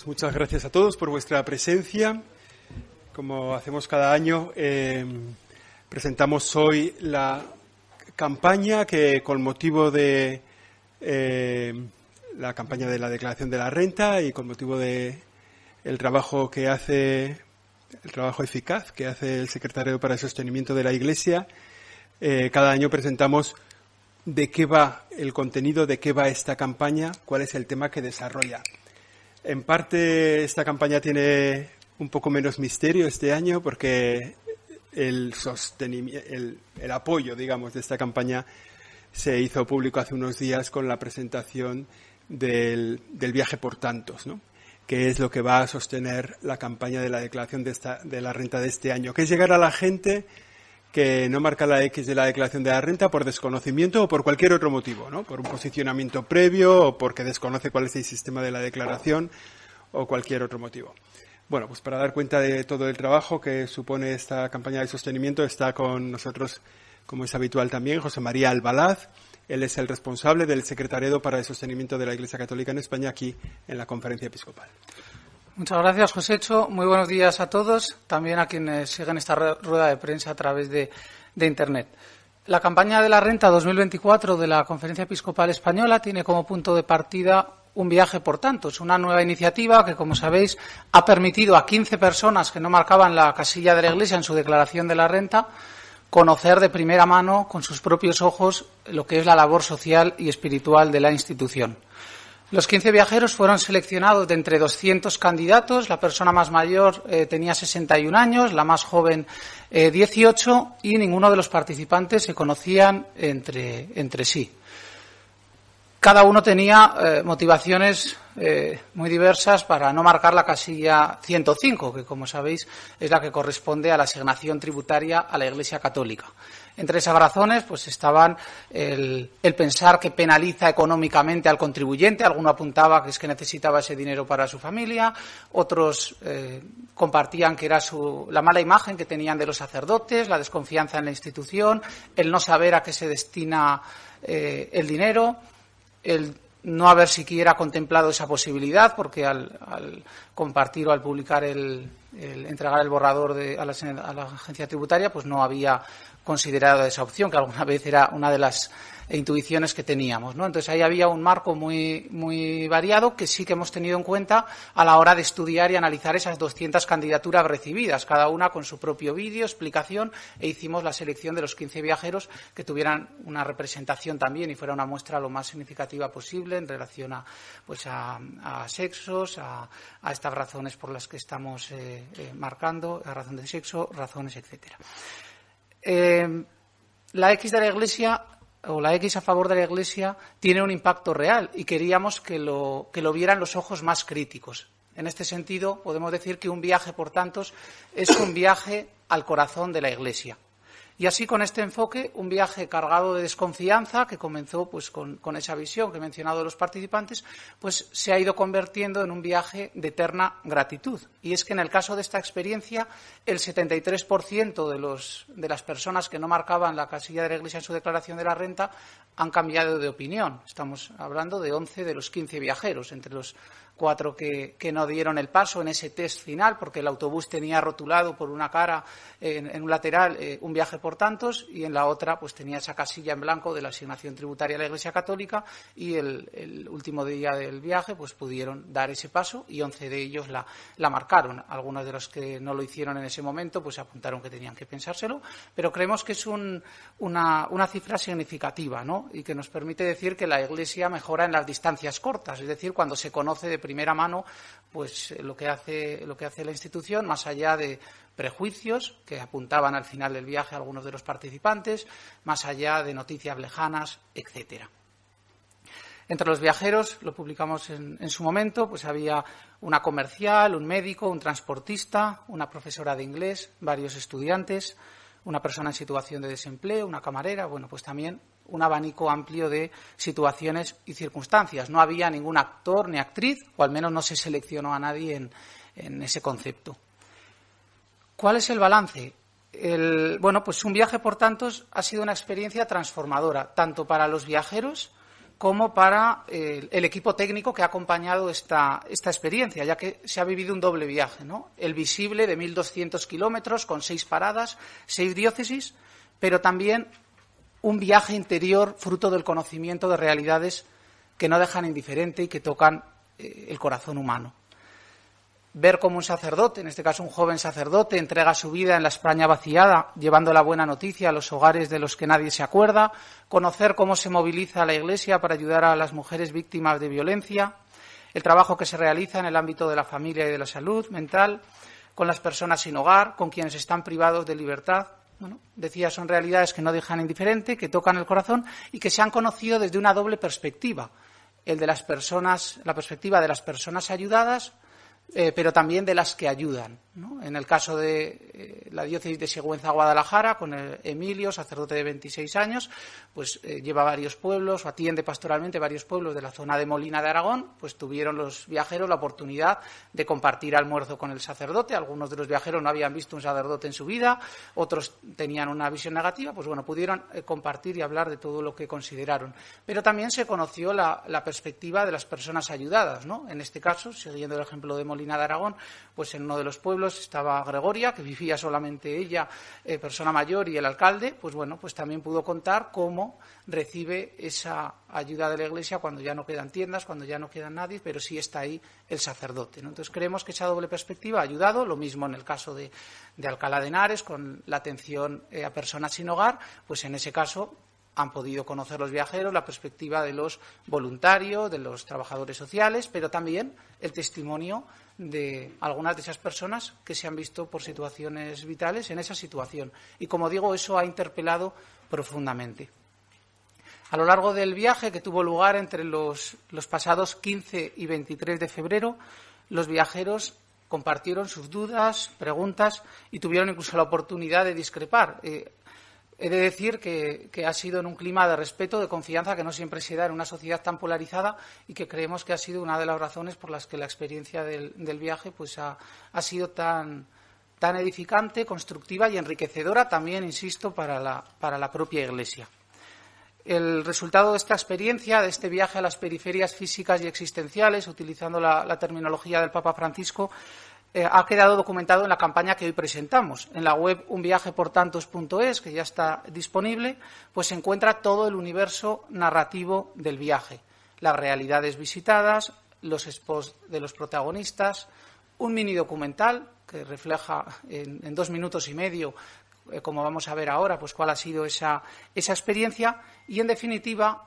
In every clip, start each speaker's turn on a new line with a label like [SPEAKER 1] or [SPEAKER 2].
[SPEAKER 1] muchas gracias a todos por vuestra presencia. Como hacemos cada año, presentamos hoy la campaña que, con motivo de la campaña de la declaración de la renta y con motivo de el trabajo eficaz que hace el Secretariado para el Sostenimiento de la Iglesia, cada año presentamos de qué va el contenido, de qué va esta campaña, cuál es el tema que desarrolla. En parte, esta campaña tiene un poco menos misterio este año porque el apoyo, digamos, de esta campaña se hizo público hace unos días con la presentación del viaje por tantos, ¿no?, que es lo que va a sostener la campaña de la declaración de la renta de este año, que es llegar a la gente que no marca la X de la declaración de la renta por desconocimiento o por cualquier otro motivo, ¿no?, por un posicionamiento previo o porque desconoce cuál es el sistema de la declaración o cualquier otro motivo. Bueno, pues para dar cuenta de todo el trabajo que supone esta campaña de sostenimiento está con nosotros, como es habitual también, José María Albalaz. Él es el responsable del Secretariado para el Sostenimiento de la Iglesia Católica en España aquí en la Conferencia Episcopal.
[SPEAKER 2] Muchas gracias, Josécho. Muy buenos días a todos, también a quienes siguen esta rueda de prensa a través de Internet. La campaña de la renta 2024 de la Conferencia Episcopal Española tiene como punto de partida un viaje por tantos, una nueva iniciativa que, como sabéis, ha permitido a 15 personas que no marcaban la casilla de la Iglesia en su declaración de la renta conocer de primera mano, con sus propios ojos, lo que es la labor social y espiritual de la institución. Los 15 viajeros fueron seleccionados de entre 200 candidatos. La persona más mayor tenía 61 años, la más joven 18, y ninguno de los participantes se conocían entre sí. Cada uno tenía motivaciones muy diversas para no marcar la casilla 105, que, como sabéis, es la que corresponde a la asignación tributaria a la Iglesia Católica. Entre esas razones pues estaban el pensar que penaliza económicamente al contribuyente. Alguno apuntaba que es que necesitaba ese dinero para su familia, otros compartían que era la mala imagen que tenían de los sacerdotes, la desconfianza en la institución, el no saber a qué se destina el dinero, el no haber siquiera contemplado esa posibilidad, porque al compartir o al publicar entregar el borrador a la agencia tributaria, pues no había considerado esa opción, que alguna vez era una de las intuiciones que teníamos, ¿no? Entonces ahí había un marco muy variado que sí que hemos tenido en cuenta a la hora de estudiar y analizar esas 200 candidaturas recibidas, cada una con su propio vídeo, explicación, e hicimos la selección de los 15 viajeros que tuvieran una representación también y fuera una muestra lo más significativa posible en relación a sexos, a estas razones por las que estamos marcando, a razón de sexo, razones, etcétera. La X de la Iglesia, o la X a favor de la Iglesia, tiene un impacto real y queríamos que lo vieran los ojos más críticos. En este sentido, podemos decir que un viaje por tantos es un viaje al corazón de la Iglesia. Y así, con este enfoque, un viaje cargado de desconfianza, que comenzó pues con esa visión que he mencionado de los participantes, pues se ha ido convirtiendo en un viaje de eterna gratitud. Y es que en el caso de esta experiencia, el 73% de las personas que no marcaban la casilla de la Iglesia en su declaración de la renta han cambiado de opinión. Estamos hablando de 11 de los 15 viajeros, entre los 4 que no dieron el paso en ese test final, porque el autobús tenía rotulado por una cara, en un lateral, un viaje por tantos, y en la otra pues tenía esa casilla en blanco de la asignación tributaria a la Iglesia Católica, y el último día del viaje pues pudieron dar ese paso y 11 de ellos la marcaron. Algunos de los que no lo hicieron en ese momento pues apuntaron que tenían que pensárselo, pero creemos que es una cifra significativa, ¿no?, y que nos permite decir que la Iglesia mejora en las distancias cortas, es decir, cuando se conoce de primera mano pues lo que hace la institución, más allá de prejuicios que apuntaban al final del viaje a algunos de los participantes, más allá de noticias lejanas, etcétera. Entre los viajeros, lo publicamos en su momento, pues había una comercial, un médico, un transportista, una profesora de inglés, varios estudiantes, una persona en situación de desempleo, una camarera, bueno, pues también un abanico amplio de situaciones y circunstancias. No había ningún actor ni actriz, o al menos no se seleccionó a nadie en ese concepto. ¿Cuál es el balance? Bueno, pues un viaje por tantos ha sido una experiencia transformadora, tanto para los viajeros como para el equipo técnico que ha acompañado esta experiencia, ya que se ha vivido un doble viaje, ¿no? El visible de 1.200 kilómetros con 6 paradas, 6 diócesis, pero también un viaje interior fruto del conocimiento de realidades que no dejan indiferente y que tocan el corazón humano. Ver cómo un sacerdote, en este caso un joven sacerdote, entrega su vida en la España vaciada, llevando la buena noticia a los hogares de los que nadie se acuerda, conocer cómo se moviliza la Iglesia para ayudar a las mujeres víctimas de violencia, el trabajo que se realiza en el ámbito de la familia y de la salud mental, con las personas sin hogar, con quienes están privados de libertad. Bueno, decía, son realidades que no dejan indiferente, que tocan el corazón y que se han conocido desde una doble perspectiva, el de las personas, la perspectiva de las personas ayudadas, pero también de las que ayudan, ¿no? En el caso de la diócesis de Sigüenza-Guadalajara, con el Emilio, sacerdote de 26 años, pues lleva varios pueblos, o atiende pastoralmente varios pueblos de la zona de Molina de Aragón, pues tuvieron los viajeros la oportunidad de compartir almuerzo con el sacerdote. Algunos de los viajeros no habían visto un sacerdote en su vida, otros tenían una visión negativa, pues bueno, pudieron compartir y hablar de todo lo que consideraron. Pero también se conoció la perspectiva de las personas ayudadas, ¿no? En este caso, siguiendo el ejemplo de Molina de Aragón, pues en uno de los pueblos estaba Gregoria, que vivía solamente ella, persona mayor, y el alcalde, pues bueno, pues también pudo contar cómo recibe esa ayuda de la Iglesia cuando ya no quedan tiendas, cuando ya no queda nadie, pero sí está ahí el sacerdote, ¿no? Entonces creemos que esa doble perspectiva ha ayudado, lo mismo en el caso de Alcalá de Henares, con la atención a personas sin hogar, pues en ese caso han podido conocer los viajeros la perspectiva de los voluntarios, de los trabajadores sociales, pero también el testimonio de algunas de esas personas que se han visto por situaciones vitales en esa situación. Y, como digo, eso ha interpelado profundamente. A lo largo del viaje, que tuvo lugar entre los pasados 15 y 23 de febrero, los viajeros compartieron sus dudas, preguntas y tuvieron incluso la oportunidad de discrepar. He de decir que ha sido en un clima de respeto, de confianza, que no siempre se da en una sociedad tan polarizada, y que creemos que ha sido una de las razones por las que la experiencia del viaje pues ha sido tan edificante, constructiva y enriquecedora también, insisto, para la propia Iglesia. El resultado de esta experiencia, de este viaje a las periferias físicas y existenciales, utilizando la terminología del Papa Francisco, ha quedado documentado en la campaña que hoy presentamos. En la web unviajeportantos.es, que ya está disponible, pues se encuentra todo el universo narrativo del viaje, las realidades visitadas, los expos de los protagonistas, un mini documental que refleja en 2 minutos y medio, como vamos a ver ahora, pues cuál ha sido esa experiencia, y en definitiva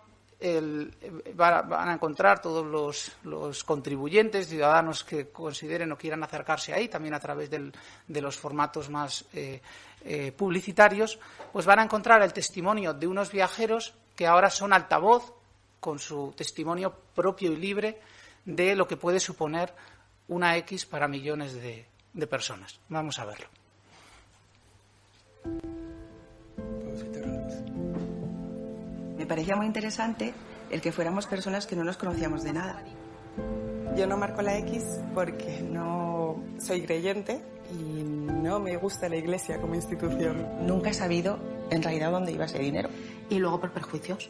[SPEAKER 2] van a encontrar todos los contribuyentes, ciudadanos que consideren o quieran acercarse ahí, también a través de los formatos más publicitarios, pues van a encontrar el testimonio de unos viajeros que ahora son altavoz, con su testimonio propio y libre, de lo que puede suponer una X para millones de personas. Vamos a verlo.
[SPEAKER 3] Me parecía muy interesante el que fuéramos personas que no nos conocíamos de nada.
[SPEAKER 4] Yo no marco la X porque no soy creyente y no me gusta la Iglesia como institución.
[SPEAKER 3] Nunca he sabido en realidad dónde iba ese dinero.
[SPEAKER 5] Y luego por perjuicios.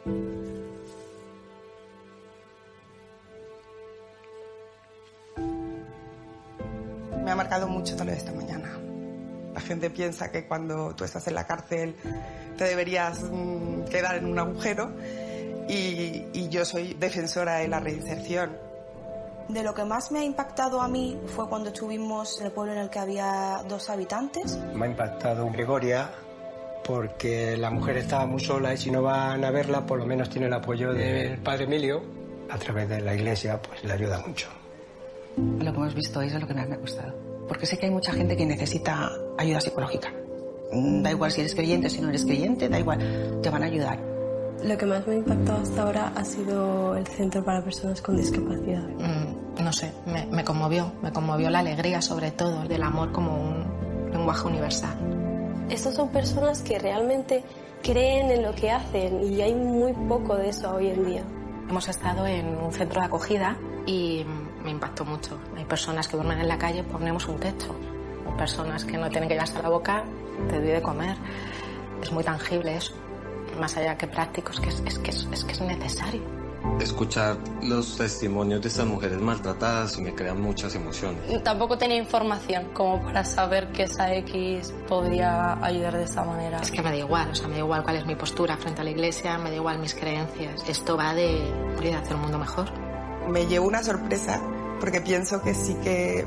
[SPEAKER 4] Me ha marcado mucho todo lo de esta mañana. La gente piensa que cuando tú estás en la cárcel te deberías quedar en un agujero y yo soy defensora de la reinserción.
[SPEAKER 6] De lo que más me ha impactado a mí fue cuando estuvimos en el pueblo en el que había 2 habitantes.
[SPEAKER 7] Me ha impactado Gregoria porque la mujer estaba muy sola y si no van a verla por lo menos tiene el apoyo del padre Emilio. A través de la Iglesia pues le ayuda mucho.
[SPEAKER 3] Lo que hemos visto es lo que más me ha gustado. Porque sé que hay mucha gente que necesita ayuda psicológica. Da igual si eres creyente, si no eres creyente, da igual, te van a ayudar.
[SPEAKER 8] Lo que más me ha impactado hasta ahora ha sido el Centro para Personas con Discapacidad.
[SPEAKER 5] No sé, me conmovió la alegría, sobre todo, del amor como un lenguaje universal.
[SPEAKER 8] Estos son personas que realmente creen en lo que hacen y hay muy poco de eso hoy en día.
[SPEAKER 5] Hemos estado en un centro de acogida y me impactó mucho. Hay personas que duermen en la calle, ponemos un techo. Hay personas que no tienen que llevarse a la boca, te doy de comer. Es muy tangible eso. más allá que práctico, es que es necesario.
[SPEAKER 9] Escuchar los testimonios de estas mujeres maltratadas me crean muchas emociones.
[SPEAKER 8] Tampoco tenía información como para saber que esa X podría ayudar de esta manera.
[SPEAKER 5] Es que me da igual, me da igual cuál es mi postura frente a la Iglesia, me da igual mis creencias. Esto va de hacer un mundo mejor.
[SPEAKER 4] Me llevo una sorpresa porque pienso que sí que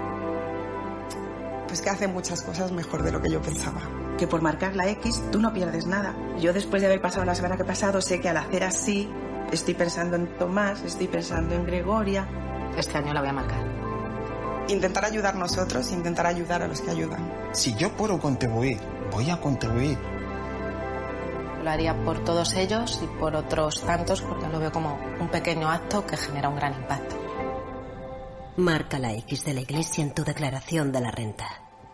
[SPEAKER 4] hace muchas cosas mejor de lo que yo pensaba.
[SPEAKER 3] Que por marcar la X tú no pierdes nada. Yo después de haber pasado la semana que he pasado sé que al hacer así estoy pensando en Tomás, estoy pensando en Gregoria.
[SPEAKER 5] Este año la voy a marcar.
[SPEAKER 4] Intentar ayudar nosotros, intentar ayudar a los que ayudan.
[SPEAKER 10] Si yo puedo contribuir, voy a contribuir.
[SPEAKER 5] Lo haría por todos ellos y por otros tantos porque lo veo como un pequeño acto que genera un gran impacto.
[SPEAKER 11] Marca la X de la Iglesia en tu declaración de la renta.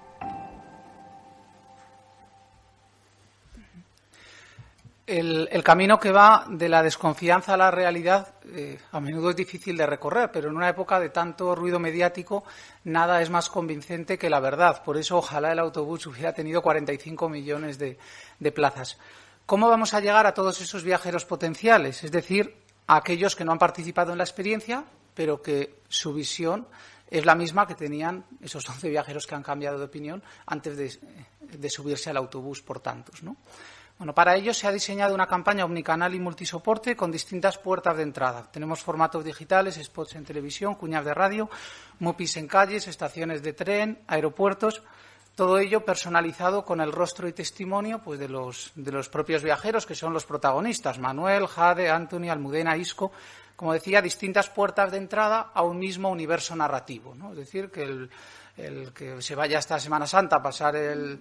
[SPEAKER 2] El camino que va de la desconfianza a la realidad a menudo es difícil de recorrer, pero en una época de tanto ruido mediático nada es más convincente que la verdad. Por eso ojalá el autobús hubiera tenido 45 millones de plazas. ¿Cómo vamos a llegar a todos esos viajeros potenciales? Es decir, a aquellos que no han participado en la experiencia, pero que su visión es la misma que tenían esos 11 viajeros que han cambiado de opinión antes de subirse al autobús por tantos, ¿no? Bueno, para ello se ha diseñado una campaña omnicanal y multisoporte con distintas puertas de entrada. Tenemos formatos digitales, spots en televisión, cuñas de radio, mupis en calles, estaciones de tren, aeropuertos. Todo ello personalizado con el rostro y testimonio pues de los propios viajeros, que son los protagonistas: Manuel, Jade, Anthony, Almudena, Isco. Como decía, distintas puertas de entrada a un mismo universo narrativo, ¿no? Es decir, que el que se vaya esta Semana Santa a pasar el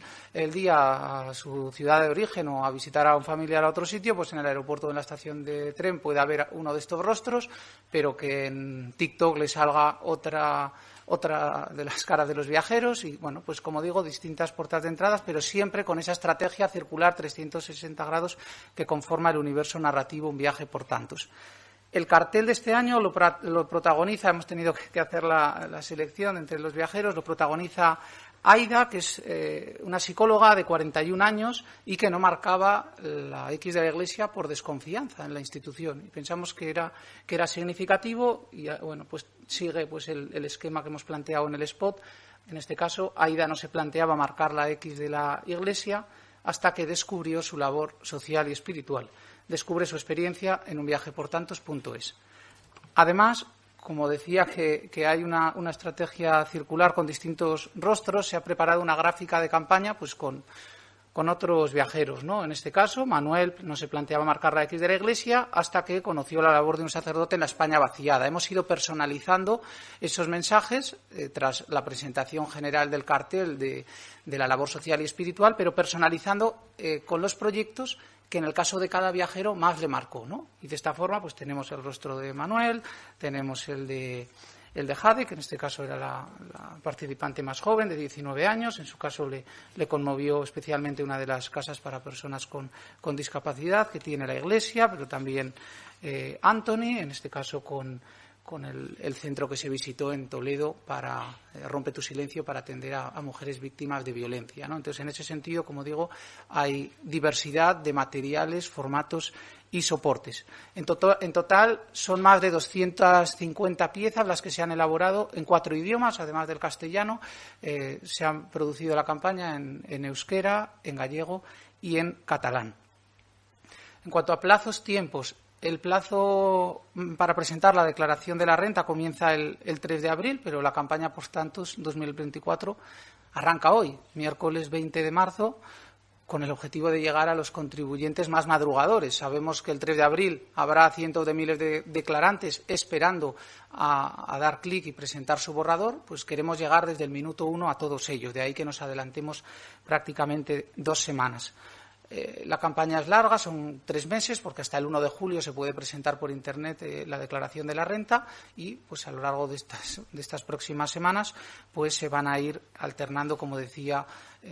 [SPEAKER 2] día a su ciudad de origen o a visitar a un familiar a otro sitio, pues en el aeropuerto o en la estación de tren puede haber uno de estos rostros, pero que en TikTok le salga otra de las caras de los viajeros y, bueno, pues como digo, distintas puertas de entradas, pero siempre con esa estrategia circular 360 grados que conforma el universo narrativo Un viaje por tantos. El cartel de este año lo protagoniza, hemos tenido que hacer la selección entre los viajeros, lo protagoniza Aida, que es una psicóloga de 41 años y que no marcaba la X de la Iglesia por desconfianza en la institución. Y pensamos que era significativo y, bueno, pues sigue pues el esquema que hemos planteado en el spot. En este caso, Aida no se planteaba marcar la X de la Iglesia hasta que descubrió su labor social y espiritual. Descubre su experiencia en unviajeportantos.es. Además, como decía que hay una estrategia circular con distintos rostros, se ha preparado una gráfica de campaña pues con otros viajeros, ¿no? En este caso, Manuel no se planteaba marcar la X de la Iglesia hasta que conoció la labor de un sacerdote en la España vaciada. Hemos ido personalizando esos mensajes tras la presentación general del cartel de la labor social y espiritual, pero personalizando con los proyectos que en el caso de cada viajero más le marcó, ¿no? Y de esta forma pues tenemos el rostro de Manuel, tenemos el de Jade, que en este caso era la participante más joven, de 19 años. En su caso le conmovió especialmente una de las casas para personas con discapacidad que tiene la Iglesia, pero también Anthony, en este caso con el centro que se visitó en Toledo para Rompe tu silencio, para atender a mujeres víctimas de violencia, ¿no? Entonces, en ese sentido, como digo, hay diversidad de materiales, formatos y soportes. En total son más de 250 piezas las que se han elaborado en 4 idiomas, además del castellano. Se han producido la campaña en euskera, en gallego y en catalán. En cuanto a plazos, tiempos, el plazo para presentar la declaración de la renta comienza el 3 de abril, pero la campaña por tantos 2024 arranca hoy, miércoles 20 de marzo, con el objetivo de llegar a los contribuyentes más madrugadores. Sabemos que el 3 de abril habrá cientos de miles de declarantes esperando a dar clic y presentar su borrador, pues queremos llegar desde el minuto 1 a todos ellos, de ahí que nos adelantemos prácticamente 2 semanas. La campaña es larga, son 3 meses, porque hasta el 1 de julio se puede presentar por Internet la declaración de la renta y pues a lo largo de estas próximas semanas pues se van a ir alternando, como decía,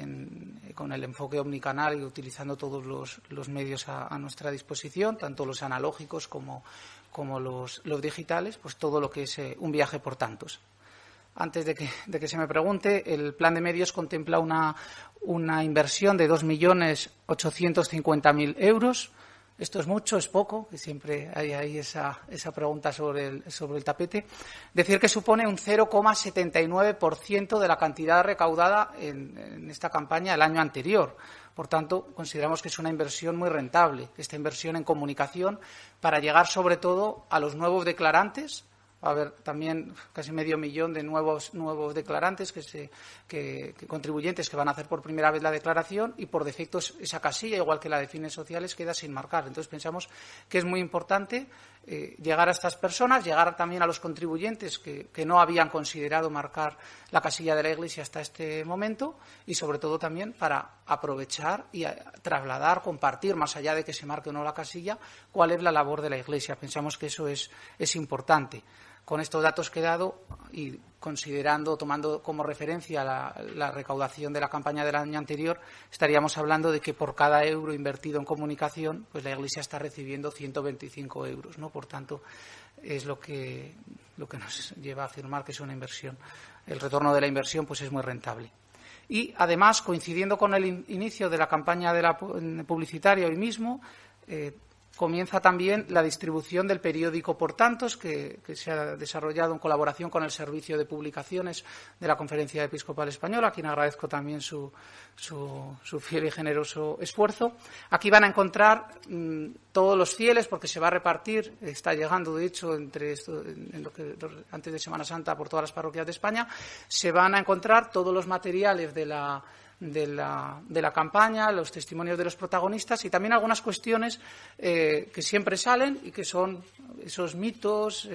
[SPEAKER 2] con el enfoque omnicanal y utilizando todos los medios a nuestra disposición, tanto los analógicos como los digitales, pues todo lo que es un viaje por tantos. antes de que se me pregunte, el plan de medios contempla una inversión de 2.850.000 euros. ¿Esto es mucho, es poco? Que siempre hay ahí esa pregunta sobre el tapete. Decir que supone un 0,79% de la cantidad recaudada en esta campaña el año anterior. Por tanto, consideramos que es una inversión muy rentable, esta inversión en comunicación, para llegar sobre todo a los nuevos declarantes. Va a haber también casi 500.000 de nuevos declarantes, contribuyentes que van a hacer por primera vez la declaración, y por defecto esa casilla, igual que la de fines sociales, queda sin marcar. Entonces pensamos que es muy importante llegar a estas personas, llegar también a los contribuyentes que no habían considerado marcar la casilla de la Iglesia hasta este momento, y sobre todo también para aprovechar y trasladar, compartir, más allá de que se marque o no la casilla, cuál es la labor de la Iglesia. Pensamos que eso es importante. Con estos datos que he dado y tomando como referencia la recaudación de la campaña del año anterior, estaríamos hablando de que por cada euro invertido en comunicación, pues la Iglesia está recibiendo 125 euros, ¿no? Por tanto, es lo que nos lleva a afirmar que es una inversión. El retorno de la inversión pues es muy rentable. Y además, coincidiendo con el inicio de la campaña publicitaria hoy mismo, comienza también la distribución del periódico Por Tantos, que se ha desarrollado en colaboración con el Servicio de Publicaciones de la Conferencia Episcopal Española, a quien agradezco también su fiel y generoso esfuerzo. Aquí van a encontrar todos los fieles, porque se va a repartir, está llegando de hecho antes de Semana Santa por todas las parroquias de España, se van a encontrar todos los materiales de la campaña, los testimonios de los protagonistas y también algunas cuestiones que siempre salen y que son esos mitos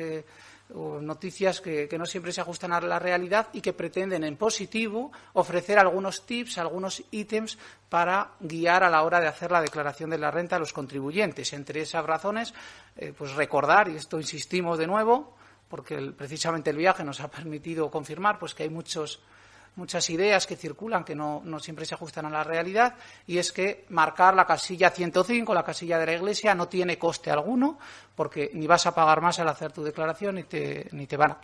[SPEAKER 2] o noticias que no siempre se ajustan a la realidad y que pretenden en positivo ofrecer algunos tips, algunos ítems para guiar a la hora de hacer la declaración de la renta a los contribuyentes. Entre esas razones, pues recordar, y esto insistimos de nuevo, porque precisamente el viaje nos ha permitido confirmar pues que hay muchas ideas que circulan que no siempre se ajustan a la realidad, y es que marcar la casilla 105, la casilla de la Iglesia, no tiene coste alguno, porque ni vas a pagar más al hacer tu declaración ni te van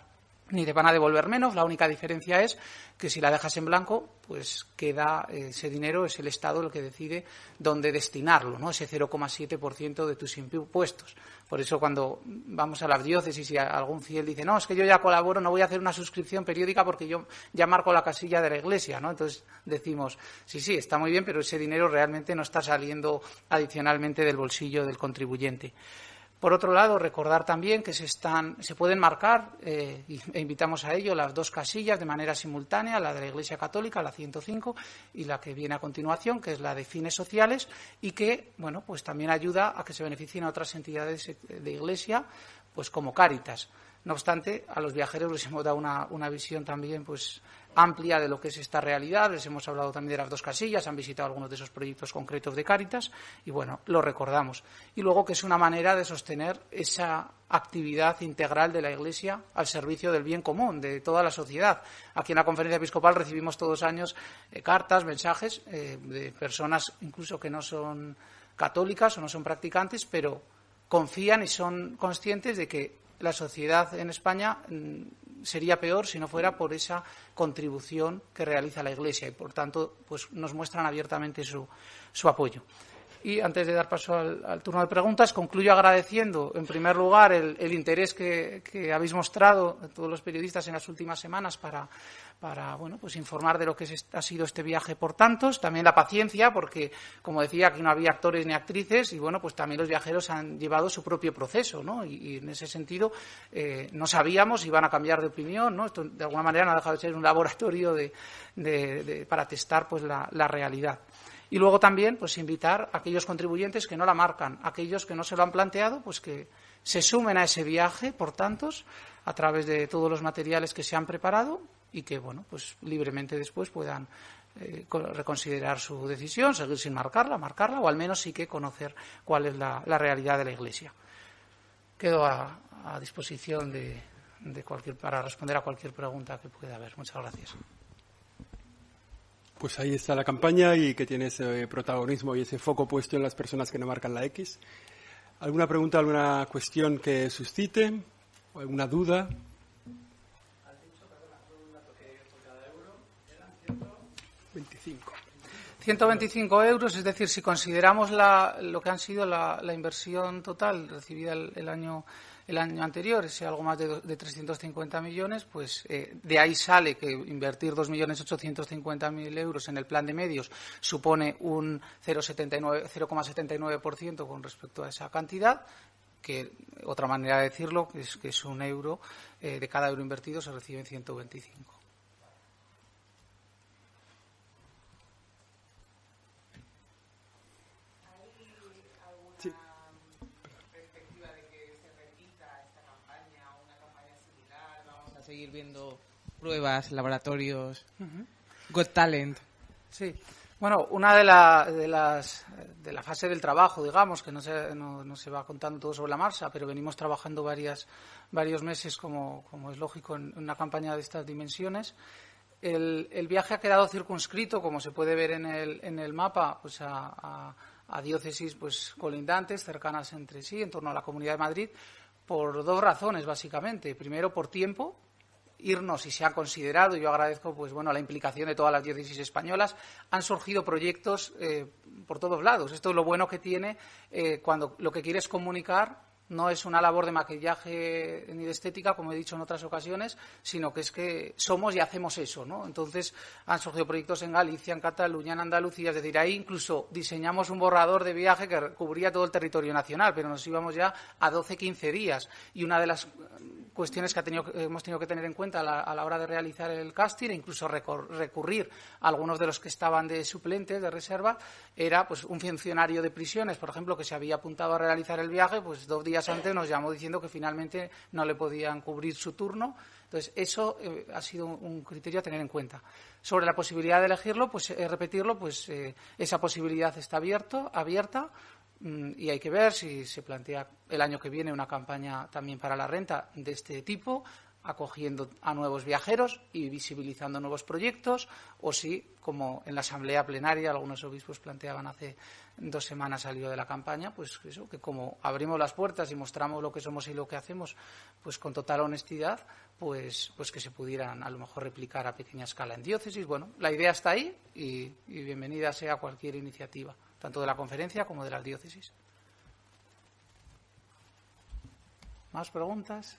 [SPEAKER 2] a devolver menos. La única diferencia es que si la dejas en blanco, pues queda ese dinero, es el Estado el que decide dónde destinarlo, ¿no? Ese 0,7% de tus impuestos. Por eso cuando vamos a las diócesis y algún fiel dice, no, es que yo ya colaboro, no voy a hacer una suscripción periódica porque yo ya marco la casilla de la Iglesia, ¿no? Entonces decimos, sí, está muy bien, pero ese dinero realmente no está saliendo adicionalmente del bolsillo del contribuyente. Por otro lado, recordar también que se pueden marcar, e invitamos a ello, las dos casillas de manera simultánea, la de la Iglesia Católica, la 105, y la que viene a continuación, que es la de fines sociales, y que, bueno, pues también ayuda a que se beneficien a otras entidades de Iglesia, pues como Cáritas. No obstante, a los viajeros les hemos dado una visión también, pues, amplia de lo que es esta realidad. Les hemos hablado también de las dos casillas, han visitado algunos de esos proyectos concretos de Cáritas y, bueno, lo recordamos. Y luego que es una manera de sostener esa actividad integral de la Iglesia al servicio del bien común de toda la sociedad. Aquí en la Conferencia Episcopal recibimos todos los años cartas, mensajes de personas incluso que no son católicas o no son practicantes, pero confían y son conscientes de que la sociedad en España sería peor si no fuera por esa contribución que realiza la Iglesia, y por tanto pues nos muestran abiertamente su apoyo. Y antes de dar paso al turno de preguntas, concluyo agradeciendo en primer lugar el interés que habéis mostrado todos los periodistas en las últimas semanas para bueno, pues informar de lo que ha sido este viaje Por Tantos. También la paciencia, porque, como decía, aquí no había actores ni actrices y, bueno, pues también los viajeros han llevado su propio proceso, ¿no? Y en ese sentido no sabíamos si iban a cambiar de opinión, ¿no? Esto de alguna manera no ha dejado de ser un laboratorio para testar pues la realidad. Y luego también pues invitar a aquellos contribuyentes que no la marcan, aquellos que no se lo han planteado, pues que se sumen a ese viaje Por Tantos a través de todos los materiales que se han preparado y que, bueno, pues libremente después puedan reconsiderar su decisión, seguir sin marcarla o al menos sí que conocer cuál es la realidad de la Iglesia. Quedo a disposición para responder a cualquier pregunta que pueda haber. Muchas gracias.
[SPEAKER 1] Pues ahí está la campaña y que tiene ese protagonismo y ese foco puesto en las personas que no marcan la X. ¿Alguna pregunta, alguna cuestión que suscite? ¿O alguna duda?
[SPEAKER 2] ¿Has dicho, perdona, 125 euros, es decir, si consideramos lo que han sido la inversión total recibida el año anterior, ese algo más de 350 millones, pues de ahí sale que invertir 2.850.000 euros en el plan de medios supone un 0,79% con respecto a esa cantidad, que otra manera de decirlo es que es un euro, de cada euro invertido se reciben 125.
[SPEAKER 12] Seguir viendo pruebas, laboratorios, Got Talent.
[SPEAKER 2] Sí. Bueno, una de la fase del trabajo, digamos, que no se va contando todo sobre la marcha, pero venimos trabajando varios meses, como es lógico, en una campaña de estas dimensiones. El viaje ha quedado circunscrito, como se puede ver en el mapa, pues a diócesis pues colindantes, cercanas entre sí, en torno a la Comunidad de Madrid, por dos razones, básicamente. Primero, por tiempo. Irnos, y se ha considerado, y yo agradezco pues bueno la implicación de todas las diócesis españolas, han surgido proyectos por todos lados. Esto es lo bueno que tiene cuando lo que quieres comunicar no es una labor de maquillaje ni de estética, como he dicho en otras ocasiones, sino que es que somos y hacemos eso, ¿no? Entonces han surgido proyectos en Galicia, en Cataluña, en Andalucía, es decir, ahí incluso diseñamos un borrador de viaje que cubría todo el territorio nacional, pero nos íbamos ya a 12-15 días. Y una de las cuestiones que hemos tenido que tener en cuenta a la hora de realizar el casting e incluso recurrir a algunos de los que estaban de suplentes, de reserva, era pues un funcionario de prisiones, por ejemplo, que se había apuntado a realizar el viaje, pues 2 días antes nos llamó diciendo que finalmente no le podían cubrir su turno. Entonces, eso ha sido un criterio a tener en cuenta. Sobre la posibilidad de elegirlo, pues repetirlo, pues esa posibilidad está abierta. Y hay que ver si se plantea el año que viene una campaña también para la renta de este tipo, acogiendo a nuevos viajeros y visibilizando nuevos proyectos, o si, como en la asamblea plenaria algunos obispos planteaban hace 2 semanas al hilo de la campaña, pues eso, que como abrimos las puertas y mostramos lo que somos y lo que hacemos, pues con total honestidad, pues que se pudieran a lo mejor replicar a pequeña escala en diócesis. Bueno, la idea está ahí y bienvenida sea cualquier iniciativa, tanto de la conferencia como de las diócesis. ¿Más preguntas?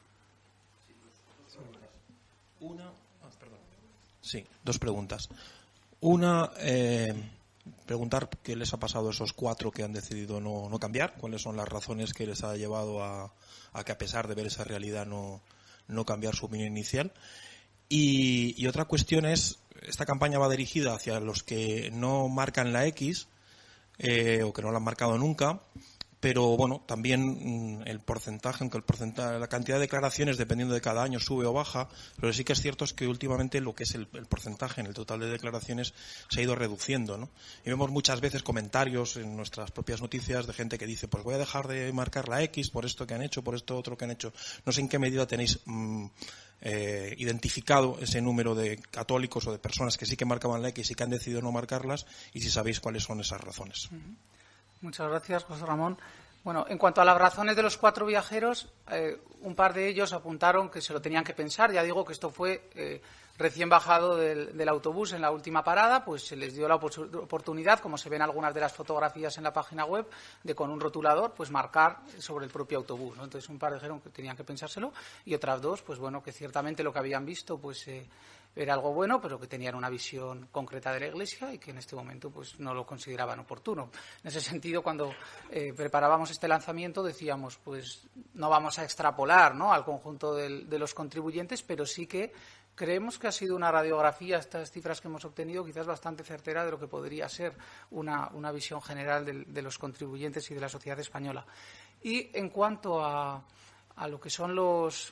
[SPEAKER 13] Sí, 2 preguntas. Una, preguntar qué les ha pasado a esos 4 que han decidido no cambiar, cuáles son las razones que les ha llevado a que, a pesar de ver esa realidad, no cambiar su opinión inicial. Y otra cuestión es, esta campaña va dirigida hacia los que no marcan la X, o que no la han marcado nunca, pero bueno, también el porcentaje, aunque la cantidad de declaraciones dependiendo de cada año sube o baja, pero sí que es cierto es que últimamente lo que es el porcentaje en el total de declaraciones se ha ido reduciendo, ¿no? Y vemos muchas veces comentarios en nuestras propias noticias de gente que dice, pues voy a dejar de marcar la X por esto que han hecho, por esto otro que han hecho. No sé en qué medida tenéis identificado ese número de católicos o de personas que sí que marcaban la X y que han decidido no marcarlas, y si sabéis cuáles son esas razones.
[SPEAKER 2] Muchas gracias, José Ramón. Bueno, en cuanto a las razones de los 4 viajeros, un par de ellos apuntaron que se lo tenían que pensar. Ya digo que esto fue recién bajado del autobús en la última parada, pues se les dio la oportunidad, como se ven algunas de las fotografías en la página web, de con un rotulador pues marcar sobre el propio autobús, ¿no? Entonces un par dijeron que tenían que pensárselo y otras 2, pues bueno, que ciertamente lo que habían visto pues era algo bueno, pero que tenían una visión concreta de la Iglesia y que en este momento pues no lo consideraban oportuno. En ese sentido, cuando preparábamos este lanzamiento decíamos, pues no vamos a extrapolar, ¿no?, al conjunto de los contribuyentes, pero sí que creemos que ha sido una radiografía, estas cifras que hemos obtenido, quizás bastante certera de lo que podría ser una visión general de los contribuyentes y de la sociedad española. Y en cuanto a lo que son los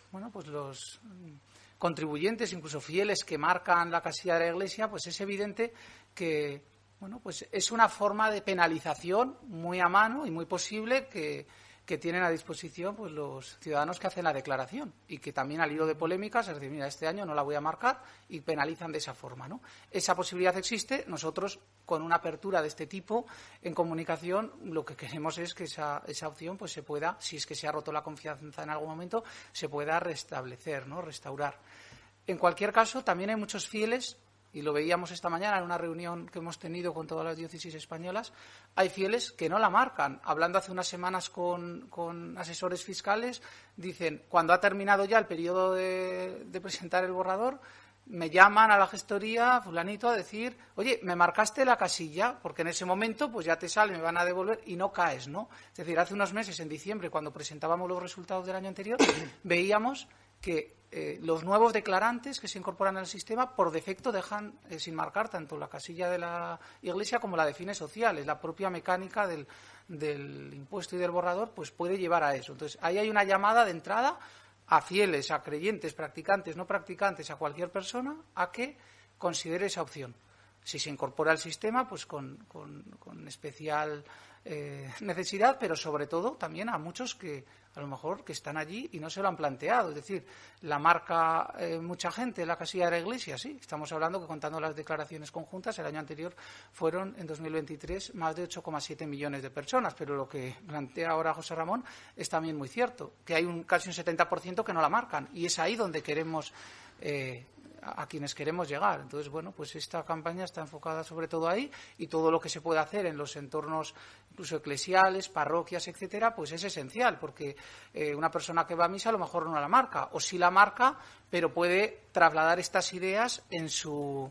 [SPEAKER 2] contribuyentes, incluso fieles, que marcan la casilla de la Iglesia, pues es evidente que pues es una forma de penalización muy a mano y muy posible que tienen a disposición pues los ciudadanos que hacen la declaración y que también, al hilo de polémicas, es decir, mira, este año no la voy a marcar, y penalizan de esa forma, ¿no? Esa posibilidad existe. Nosotros, con una apertura de este tipo en comunicación, lo que queremos es que esa opción pues se pueda, si es que se ha roto la confianza en algún momento, se pueda restablecer, ¿no?, restaurar. En cualquier caso, también hay muchos fieles y lo veíamos esta mañana en una reunión que hemos tenido con todas las diócesis españolas, hay fieles que no la marcan. Hablando hace unas semanas con asesores fiscales, dicen, cuando ha terminado ya el periodo de presentar el borrador, me llaman a la gestoría, fulanito, a decir, oye, me marcaste la casilla, porque en ese momento pues ya te sale, me van a devolver y no caes, ¿no? Es decir, hace unos meses, en diciembre, cuando presentábamos los resultados del año anterior, veíamos que los nuevos declarantes que se incorporan al sistema por defecto dejan sin marcar tanto la casilla de la Iglesia como la de fines sociales. La propia mecánica del impuesto y del borrador pues puede llevar a eso. Entonces, ahí hay una llamada de entrada a fieles, a creyentes, practicantes, no practicantes, a cualquier persona, a que considere esa opción. Si se incorpora al sistema, pues con especial necesidad, pero sobre todo también a muchos que a lo mejor que están allí y no se lo han planteado. Es decir, la marca mucha gente la casilla de la Iglesia, sí. Estamos hablando que contando las declaraciones conjuntas, el año anterior fueron, en 2023, más de 8,7 millones de personas. Pero lo que plantea ahora José Ramón es también muy cierto, que hay casi un 70% que no la marcan. Y es ahí donde queremos a quienes queremos llegar. Entonces, bueno, pues esta campaña está enfocada sobre todo ahí, y todo lo que se puede hacer en los entornos incluso eclesiales, parroquias, etcétera, pues es esencial, porque una persona que va a misa a lo mejor no la marca, o sí la marca, pero puede trasladar estas ideas en su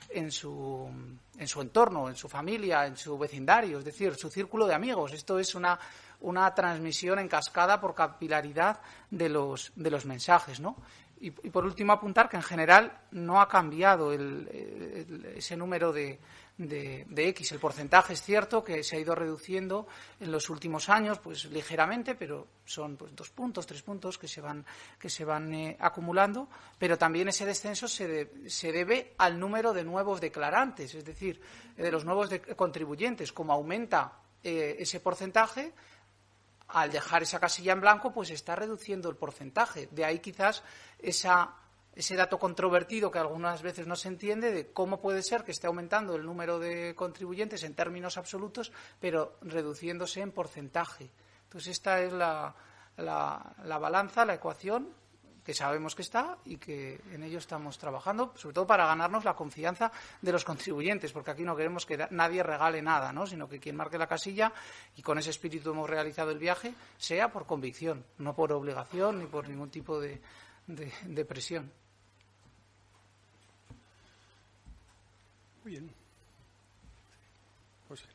[SPEAKER 2] entorno, en su familia, en su vecindario, es decir, su círculo de amigos. Esto es una transmisión en cascada por capilaridad de los mensajes, ¿no? Y por último, apuntar que en general no ha cambiado ese número de X. El porcentaje es cierto que se ha ido reduciendo en los últimos años, pues ligeramente, pero son pues 2 puntos, 3 puntos que se van acumulando. Pero también ese descenso se debe al número de nuevos declarantes, es decir, de los nuevos contribuyentes. Como aumenta ese porcentaje, al dejar esa casilla en blanco, pues está reduciendo el porcentaje. De ahí quizás ese dato controvertido que algunas veces no se entiende de cómo puede ser que esté aumentando el número de contribuyentes en términos absolutos, pero reduciéndose en porcentaje. Entonces esta es la balanza, la ecuación que sabemos que está y que en ello estamos trabajando, sobre todo para ganarnos la confianza de los contribuyentes, porque aquí no queremos que nadie regale nada, ¿no? Sino que quien marque la casilla, y con ese espíritu hemos realizado el viaje, sea por convicción, no por obligación ni por ningún tipo de presión.
[SPEAKER 1] Muy bien. José.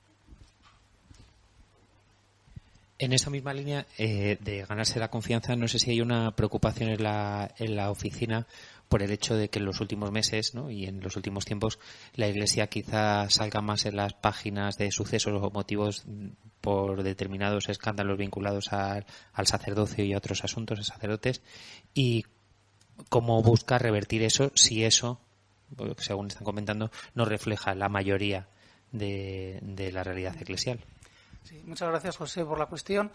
[SPEAKER 14] En esa misma línea de ganarse la confianza, no sé si hay una preocupación en la oficina por el hecho de que en los últimos meses, ¿no?, y en los últimos tiempos la Iglesia quizá salga más en las páginas de sucesos o motivos por determinados escándalos vinculados al sacerdocio y a otros asuntos de sacerdotes, y cómo busca revertir eso si eso, según están comentando, no refleja la mayoría de la realidad eclesial.
[SPEAKER 2] Sí, muchas gracias, José, por la cuestión.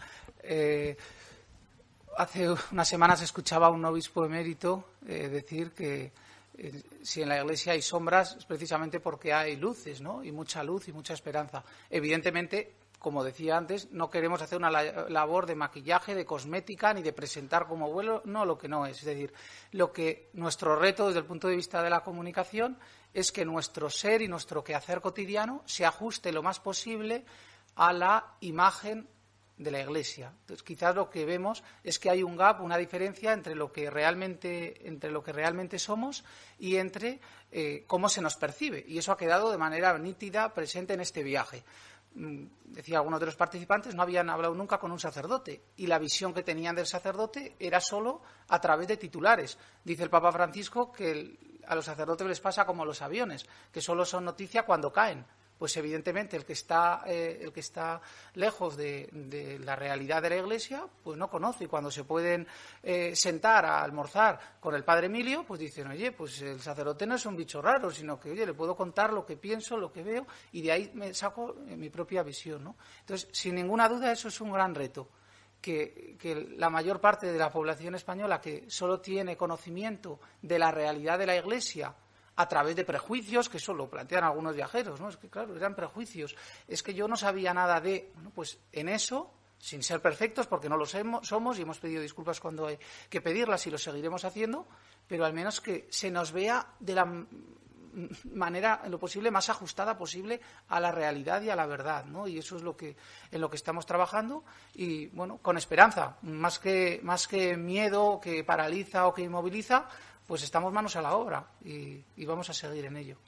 [SPEAKER 2] Hace unas semanas escuchaba a un obispo emérito decir que si en la Iglesia hay sombras es precisamente porque hay luces, ¿no? Y mucha luz y mucha esperanza. Evidentemente, como decía antes, no queremos hacer una labor de maquillaje, de cosmética, ni de presentar como bueno, no, lo que no es. Es decir, nuestro reto desde el punto de vista de la comunicación es que nuestro ser y nuestro quehacer cotidiano se ajuste lo más posible a la imagen de la Iglesia. Entonces, quizás lo que vemos es que hay un gap, una diferencia entre lo que realmente somos y entre cómo se nos percibe. Y eso ha quedado de manera nítida presente en este viaje. Decía algunos de los participantes, no habían hablado nunca con un sacerdote y la visión que tenían del sacerdote era solo a través de titulares. Dice el Papa Francisco que a los sacerdotes les pasa como a los aviones, que solo son noticia cuando caen. Pues evidentemente el que está lejos de la realidad de la Iglesia, pues no conoce. Y cuando se pueden sentar a almorzar con el padre Emilio, pues dicen, oye, pues el sacerdote no es un bicho raro, sino que, oye, le puedo contar lo que pienso, lo que veo, y de ahí me saco mi propia visión, ¿no? Entonces, sin ninguna duda, eso es un gran reto. Que la mayor parte de la población española que solo tiene conocimiento de la realidad de la Iglesia a través de prejuicios, que eso lo plantean algunos viajeros, ¿no? Es que, claro, eran prejuicios. Es que yo no sabía nada de... Bueno, pues en eso, sin ser perfectos, porque no lo somos y hemos pedido disculpas cuando hay que pedirlas y lo seguiremos haciendo, pero al menos que se nos vea de la manera, en lo posible, más ajustada posible a la realidad y a la verdad, ¿no? Y eso es en lo que estamos trabajando y, bueno, con esperanza, más que miedo que paraliza o que inmoviliza, pues estamos manos a la obra y vamos a seguir en ello.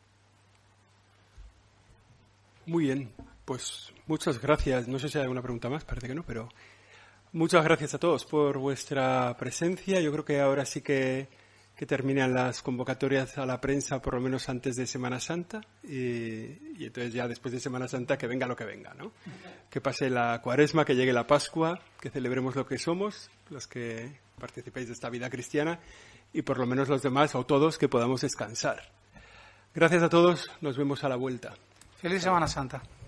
[SPEAKER 1] Muy bien, pues muchas gracias. No sé si hay alguna pregunta más, parece que no, pero muchas gracias a todos por vuestra presencia. Yo creo que ahora sí que terminan las convocatorias a la prensa, por lo menos antes de Semana Santa, y entonces ya después de Semana Santa que venga lo que venga, ¿no? Que pase la Cuaresma, que llegue la Pascua, que celebremos lo que somos, los que participéis de esta vida cristiana, y por lo menos los demás, o todos, que podamos descansar. Gracias a todos, nos vemos a la vuelta.
[SPEAKER 2] Feliz Semana Santa.